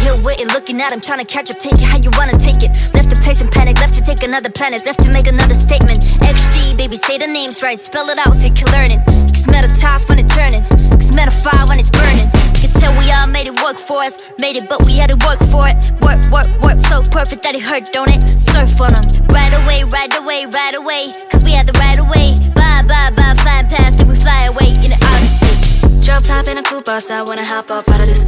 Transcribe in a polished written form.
here waiting, looking at him, trying to catch up, take it how you wanna take it. Left the place in panic, left to take another planet, left to make another statement. XG, baby, say the names right, spell it out so you can learn it. Cause metal toss when it's turning, cause metal fire when it's burning. Can tell we all made it work for us, made it, but we had to work for it. Work, work, work, so perfect that it hurt, don't it? Surf on them, right away, right away, right away. Cause we had the right away, bye, bye, bye, flying past, then we fly away in the outer space. Drop top in a coupe outside, wanna hop up out of this